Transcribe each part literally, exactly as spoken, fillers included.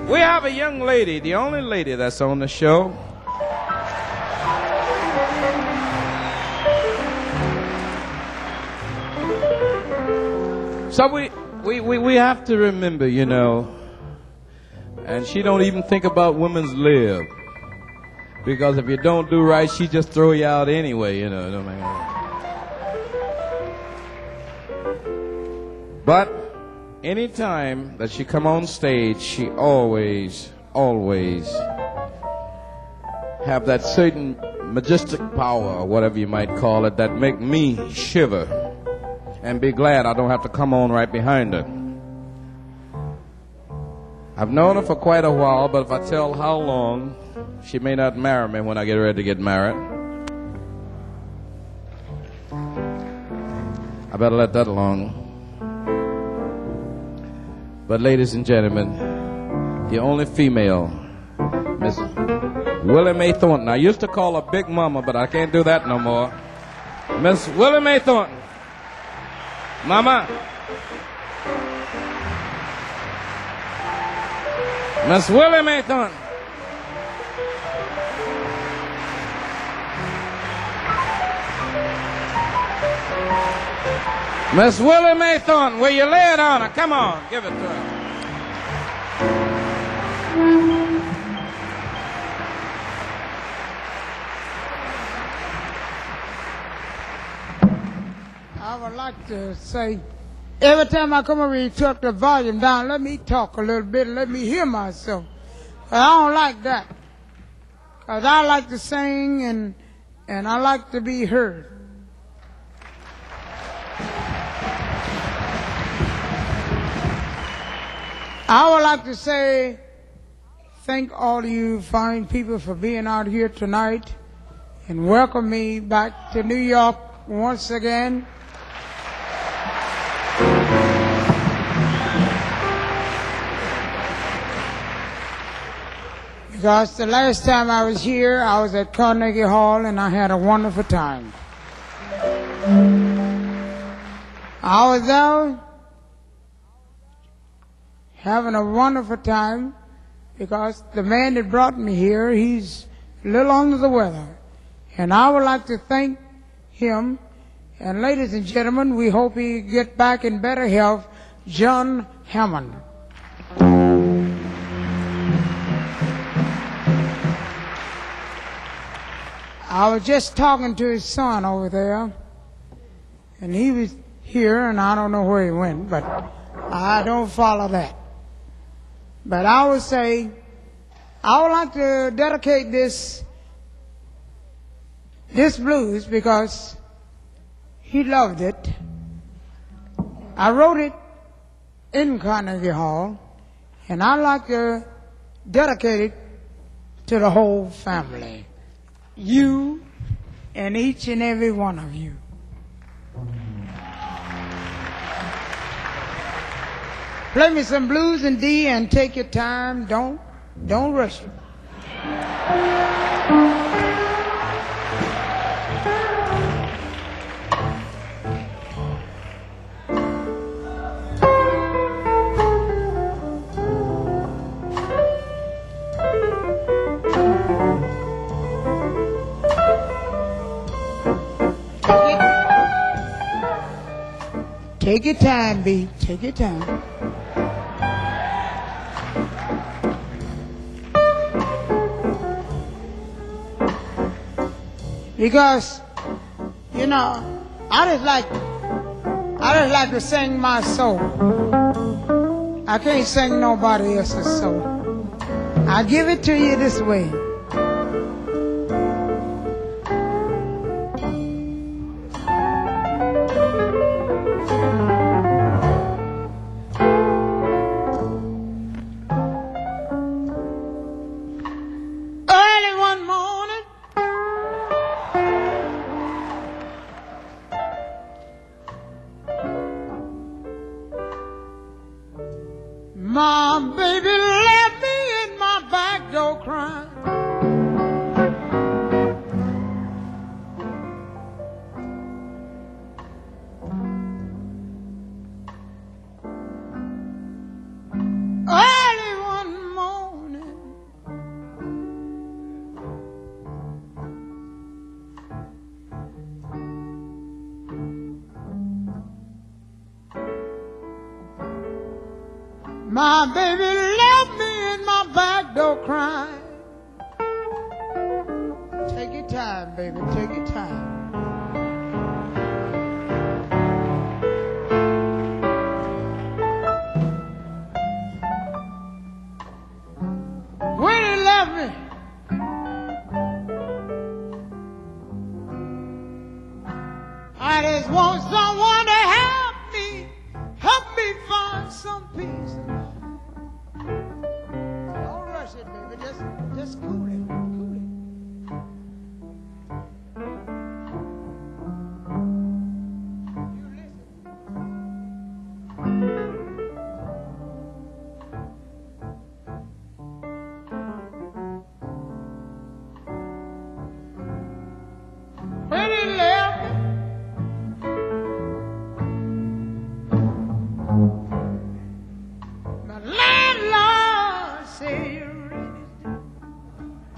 We have a young lady, the only lady that's on the show. So we, we, we, we have to remember, you know, and she don't even think about women's lib. Because if you don't do right, she just throw you out anyway, you know. But anytime that she come on stage, she always, always have that certain majestic power, or whatever you might call it, that make me shiver and be glad I don't have to come on right behind her. I've known her for quite a while, but if I tell how long, she may not marry me when I get ready to get married. I better let that alone. But ladies and gentlemen, the only female, Miss Willie Mae Thornton. I used to call her Big Mama, but I can't do that no more. Miss Willie Mae Thornton. Mama. Miss Willie Mae Thornton. Miss Willie Mae Thornton, will you lay it on her? Come on, give it to her. I would like to say, every time I come over here, you took the volume down. Let me talk a little bit. Let me hear myself. I don't like that. Because I like to sing and, and I like to be heard. I would like to say thank all of you fine people for being out here tonight and welcome me back to New York once again. Because the last time I was here, I was at Carnegie Hall and I had a wonderful time. I was there having a wonderful time because the man that brought me here, he's a little under the weather. And I would like to thank him. And ladies and gentlemen, we hope he get back in better health, John Hammond. I was just talking to his son over there, and he was here, and I don't know where he went, but I don't follow that. But I would say, I would like to dedicate this, this blues because he loved it. I wrote it in Carnegie Hall, and I'd like to dedicate it to the whole family. You and each and every one of you. Play me some blues in D and take your time. Don't, don't rush it. Take your time, B. Take your time. Because, you know, I just like, I just like to sing my soul. I can't sing nobody else's soul. I give it to you this way. My baby left me in my back door crying. My baby left me in my back door crying. Take your time, baby, take your time. When he left me, I just want someone to help me, help me find some peace. Don't rush it, baby. Just, just cool it, cool it. You listen. When he left me, my landlord said,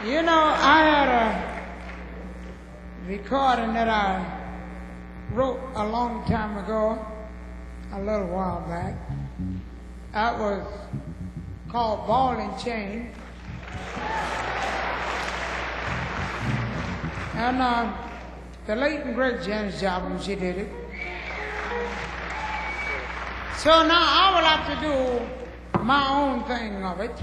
You know, I had a recording that I wrote a long time ago, a little while back. That was called Ball and Chain. And uh, the late and great Janis Joplin, she did it. So now I would like to do my own thing of it.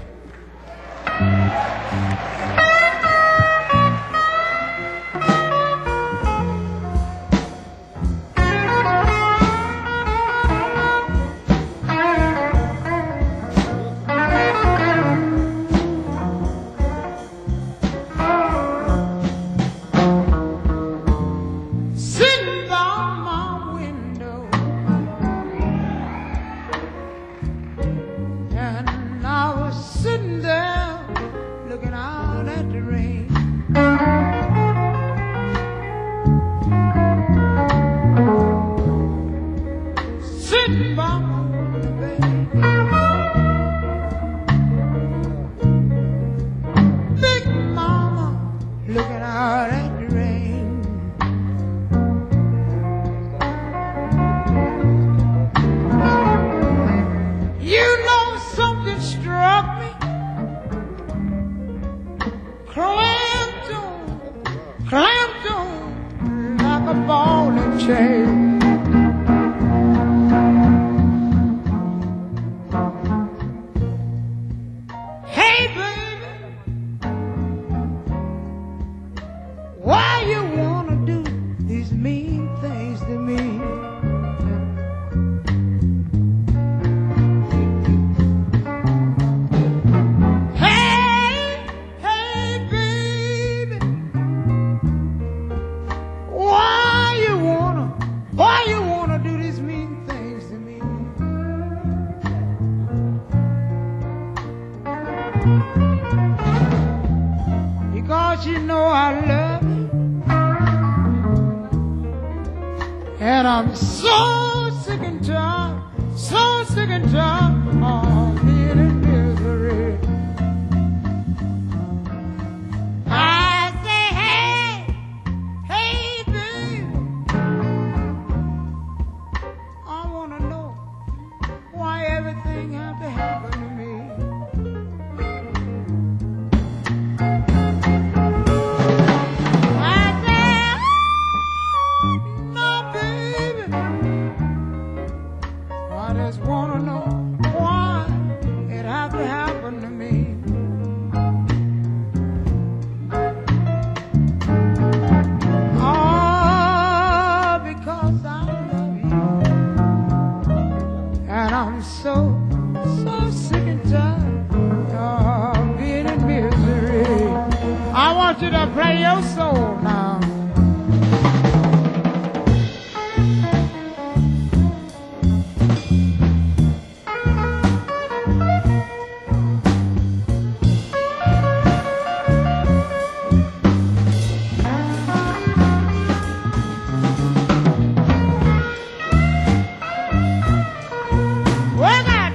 Because you know I love you, and I'm so sick and tired, so sick and tired of being in misery. I say, hey, hey, baby, I want to know why everything had to happen to me. Play your soul now. Well, that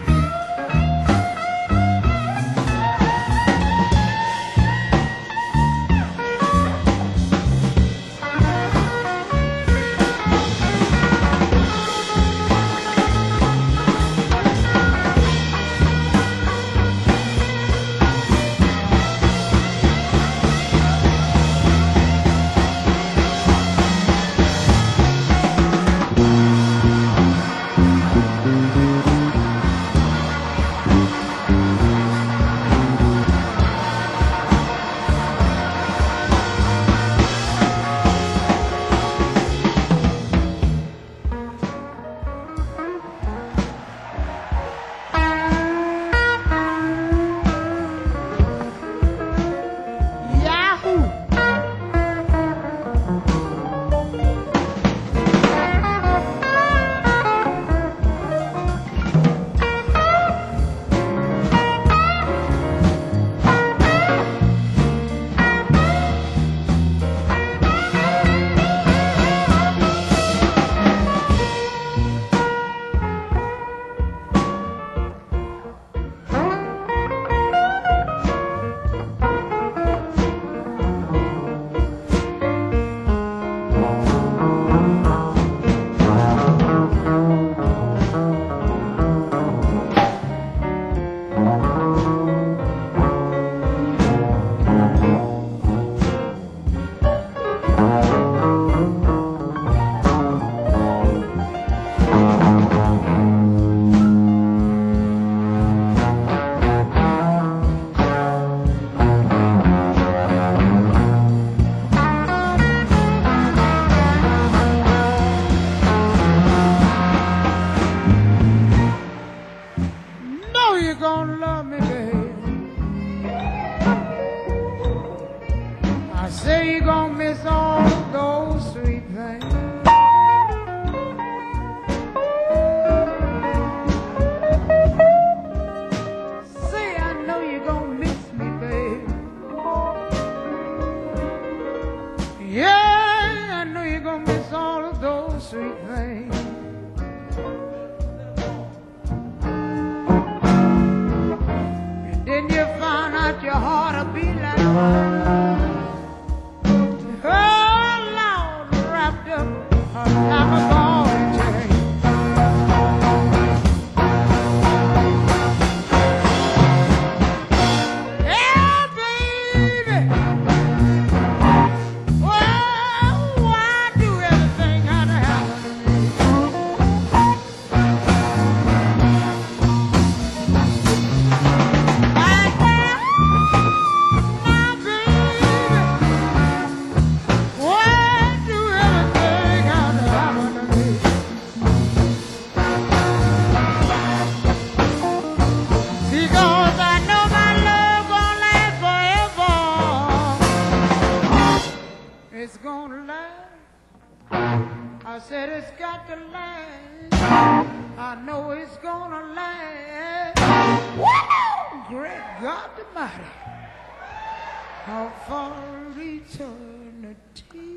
God Almighty. How far eternity?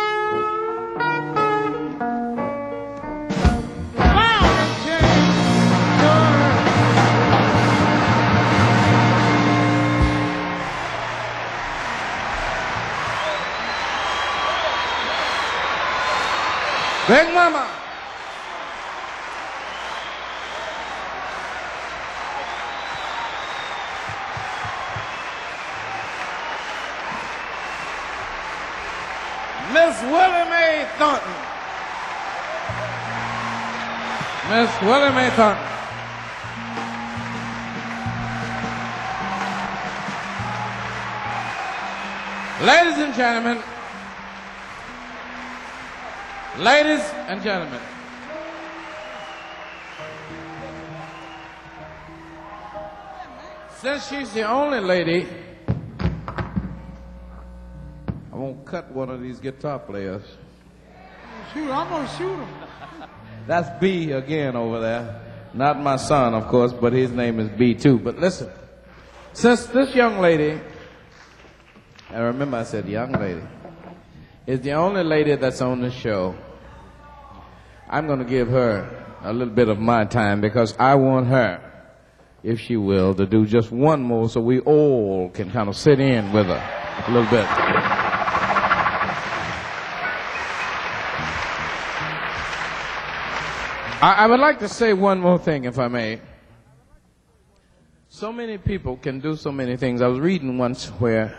Big Mama. Miss Willie Mae Thornton. Miss Willie Mae Thornton. Ladies and gentlemen, ladies and gentlemen, since she's the only lady, I won't cut one of these guitar players. Shoot, I'm gonna shoot him. That's B again over there. Not my son, of course, but his name is B too. But listen, since this young lady, and remember I said young lady, is the only lady that's on the show, I'm going to give her a little bit of my time because I want her, if she will, to do just one more so we all can kind of sit in with her a little bit. I, I would like to say one more thing, if I may. So many people can do so many things. I was reading once where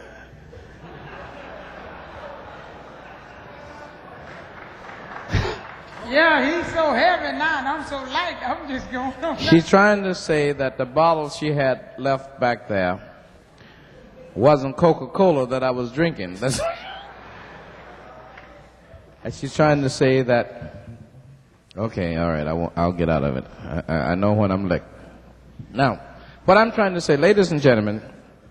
Yeah, he's so heavy now, and I'm so light. I'm just going on. she's trying to say that the bottle she had left back there wasn't Coca-Cola that I was drinking. That's and she's trying to say that, okay, all right, I won't, I'll get out of it. I, I, I know when I'm licked. Now, what I'm trying to say, ladies and gentlemen,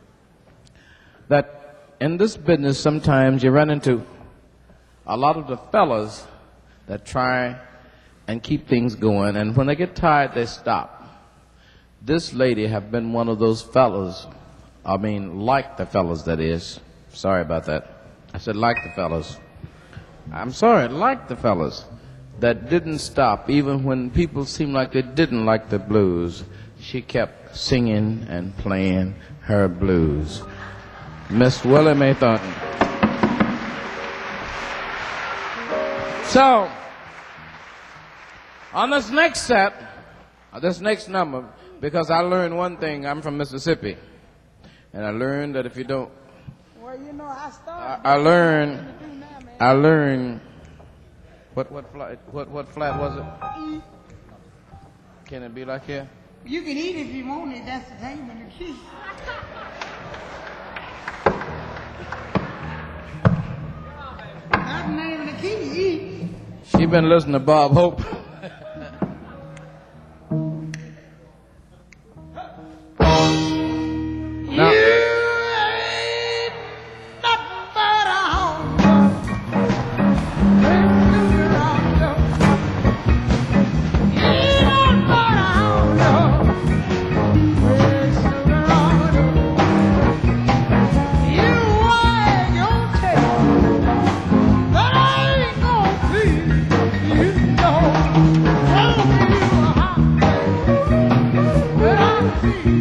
that in this business sometimes you run into a lot of the fellas that try and keep things going, and when they get tired, they stop. This lady have been one of those fellas, I mean, like the fellas, that is. Sorry about that. I said like the fellas. I'm sorry, like the fellas that didn't stop, even when people seemed like they didn't like the blues. She kept singing and playing her blues. Miss Willie Mae Thornton. So, on this next set, uh, this next number, because I learned one thing, I'm from Mississippi, and I learned that if you don't, Well, you know, I started. I, I learned, I learned, what what flat, what what flat was it? E. Can it be like here? You can eat if you want it. That's the name of the key. That's the name of the key. Eat. She been listening to Bob Hope. Now, You ain't nothing but a hound dog. You ain't nothing but a hound dog. You wag your tail, but I ain't gonna please you, no. Tell me you a hound dog, but I'll see you.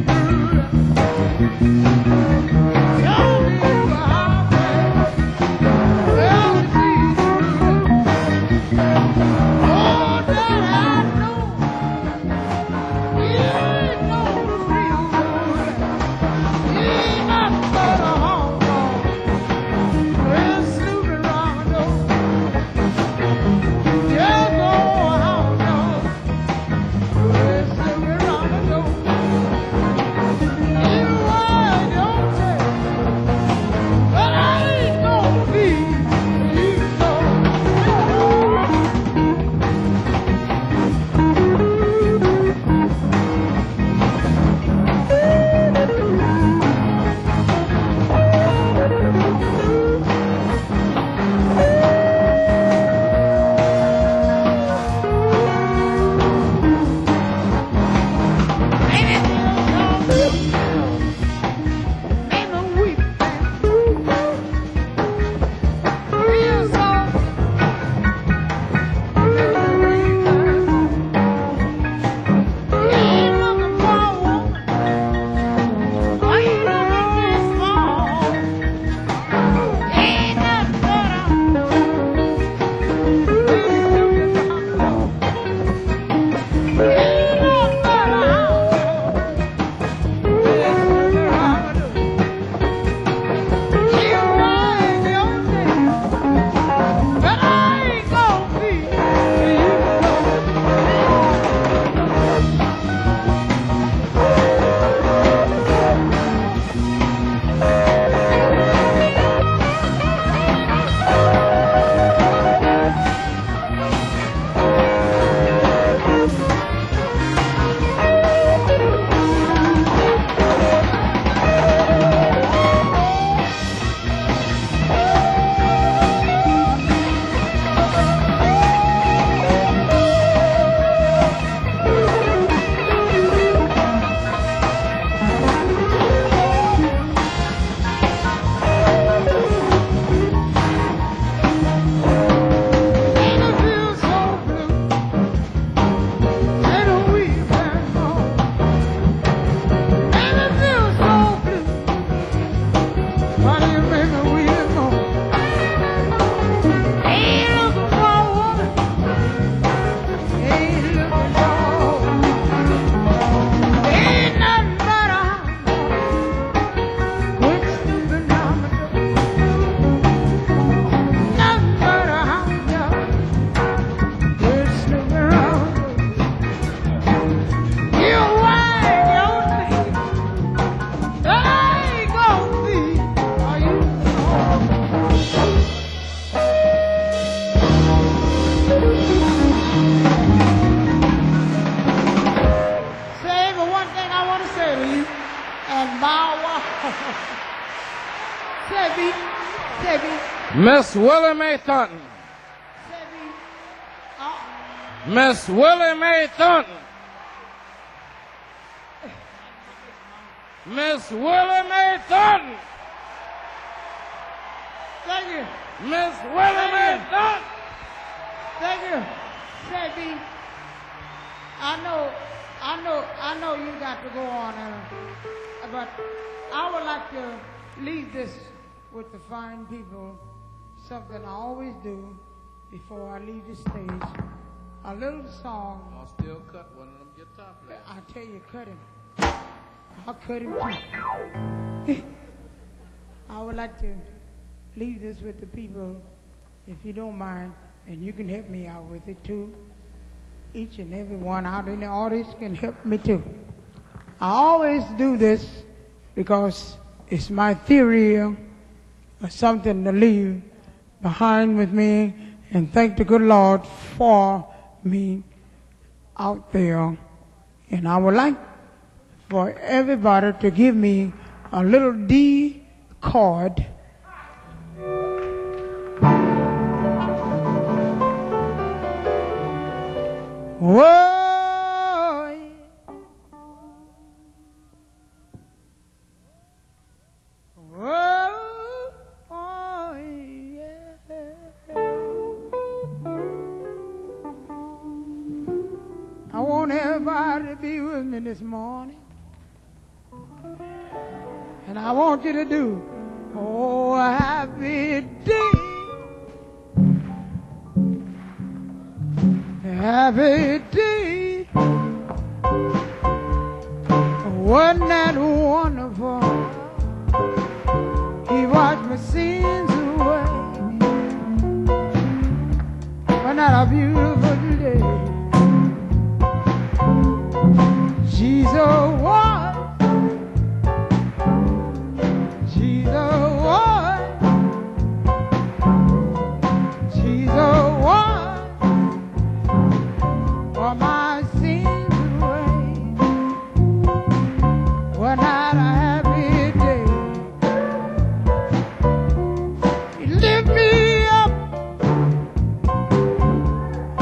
Miss Willie Mae Thornton. Miss Willie Mae Thornton. Miss Willie Mae Thornton. Thank you. Miss Willie Mae Thornton. Thank you. Say, B, I know, I know, I know you got to go on, uh, but I would like to leave this with the fine people, something I always do before I leave the stage. A little song. I'll still cut one of them guitar players. I tell you, cut him. I'll cut him too. I would like to leave this with the people, if you don't mind, and you can help me out with it too. Each and every one out in the audience can help me too. I always do this because it's my theory of something to leave behind with me, and thank the good Lord for me out there. And I would like for everybody to give me a little D chord. Whoa, whoa, oh, yeah. I want everybody to be with me this morning, and I want you to do, oh, happy day. Happy day, wasn't that wonderful? He washed my sins away. Wasn't that a beautiful day? Jesus was, Jesus was, Jesus was. For my sins away, was not a happy day. He lift me up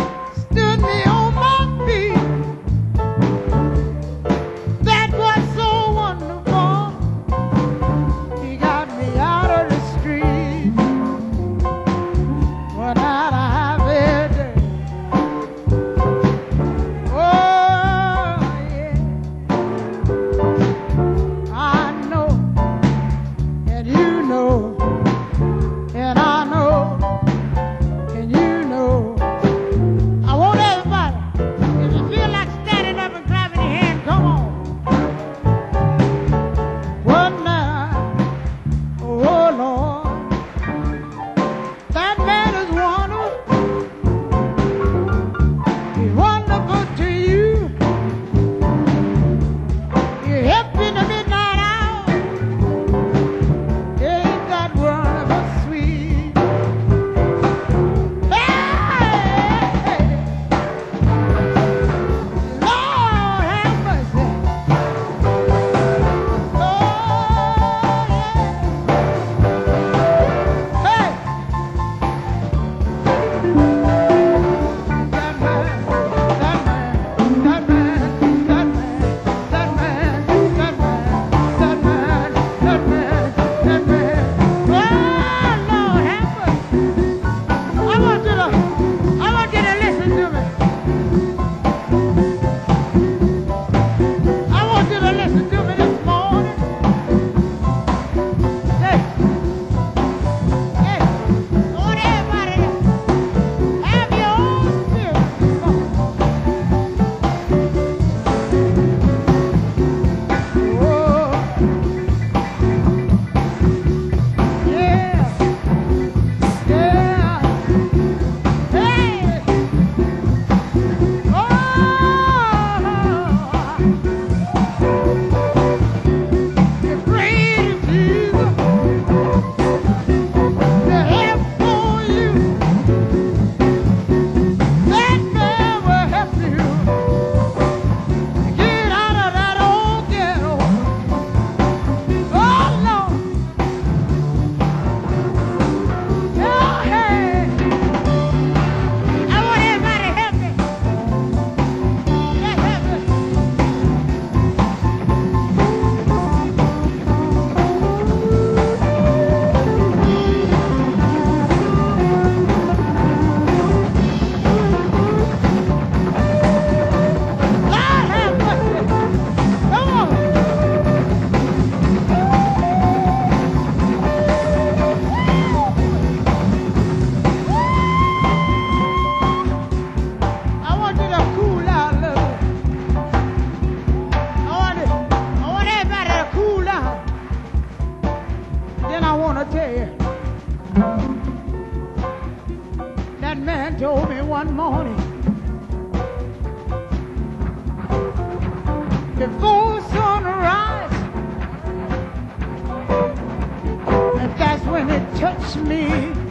touched me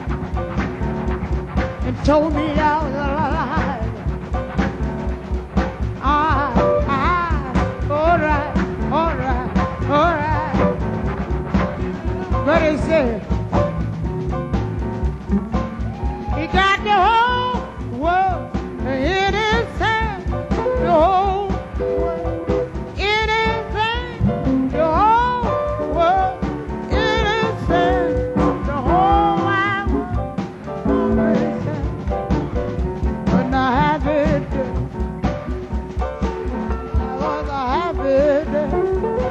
and told me I was alive. Ah, ah, all right, all right, all right. But he said, he got the whole world in his hand, the whole world in his hand, the whole world in his hand, the whole wide world in his hand. When I have it, I was a happy day.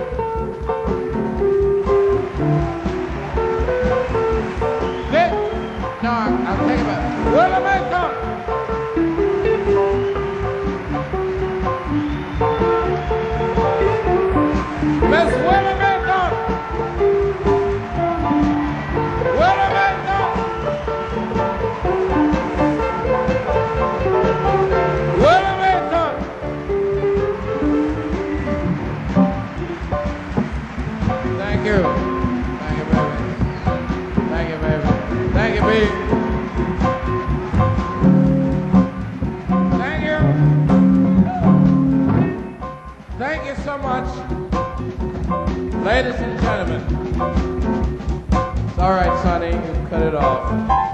No, I'll take it back. Willie Mae Thornton. Miss Willie Mae Thornton. Willie Mae Thornton. Willie Mae Thornton. Thank you. Thank you, baby. Thank you, baby. Thank you, baby. Thank you. Thank you so much. Ladies and gentlemen. It's all right, Sonny. You cut it off.